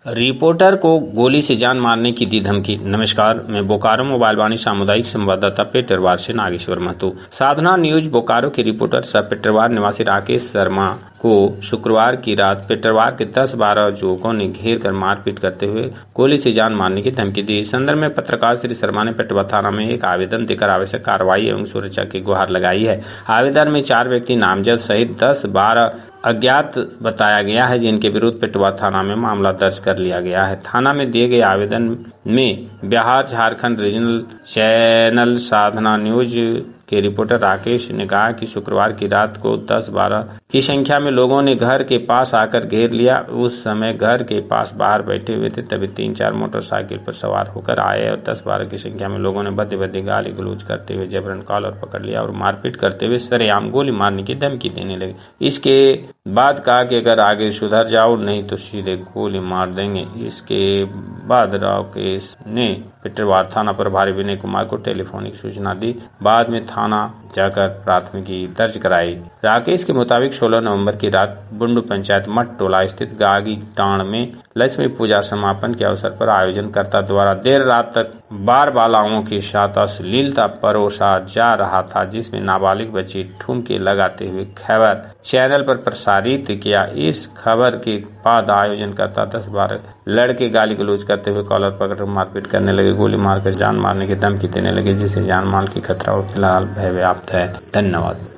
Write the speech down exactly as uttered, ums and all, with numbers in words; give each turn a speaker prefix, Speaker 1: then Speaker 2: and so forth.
Speaker 1: Reporter को गोली से जान मारने की दी धमकी। नमस्कार, मैं बोकारो मोबाइल वाणी सामुदायिक संवाददाता पेटरवार से नागेश्वर महतो। साधना न्यूज बोकारो के रिपोर्टर सह पेटरवार निवासी राकेश शर्मा को शुक्रवार की रात पेटरवार के दस बारह युवकों ने घेर कर मारपीट करते हुए गोली से जान मारने की धमकी दी। इस संदर्भ में पत्रकार श्री शर्मा ने पेटरवार थाना में एक आवेदन देकर आवश्यक कार्रवाई एवं सुरक्षा की गुहार लगाई है। आवेदन में चार व्यक्ति नामजद सहित दस बारह अज्ञात बताया गया है, जिनके विरुद्ध पेटरवार थाना में मामला दर्ज कर लिया गया है। थाना में दिए गए आवेदन में Bihar Jharkhand regional channel Sadhna news के रिपोर्टर राकेश ने कहा कि शुक्रवार की रात को दस बारह की संख्या में लोगों ने घर के पास आकर घेर लिया। उस समय घर के पास बाहर बैठे हुए थे, तभी तीन चार मोटरसाइकिल पर सवार होकर आए और दस बारह की संख्या में लोगों ने भद्दे भद्दे गाली गलौज करते हुए जबरन कॉलर पकड़ लिया और मारपीट करते हुए सरेआम गोली मारने की धमकी देने लगे। इसके बाद कहा कि अगर आगे सुधर जाओ नहीं तो सीधे गोली मार देंगे। इसके बाद राकेश ने पेटरवार थाना प्रभारी विनय कुमार को टेलीफोनिक सूचना दी। बाद में थाना जाकर प्राथमिकी दर्ज कराई। राकेश के मुताबिक सोलह नवंबर की रात बुंडू पंचायत मठ टोला स्थित गागी टाण में लक्ष्मी पूजा समापन के अवसर पर आयोजनकर्ता द्वारा देर रात तक बार बालाओं के साथ अश्लीलता परोसा जा रहा था, जिसमें नाबालिग बच्ची ठुमके लगाते हुए खबर चैनल पर प्रसारित किया। इस खबर के बाद आयोजनकर्ता दस बारह लड़के गाली गलौज करते हुए कॉलर पकड़ मारपीट करने लगे, गोली मारकर जान मारने की धमकी देने लगे, जिससे जान माल की खतरा और फिलहाल भय व्याप्त है। धन्यवाद।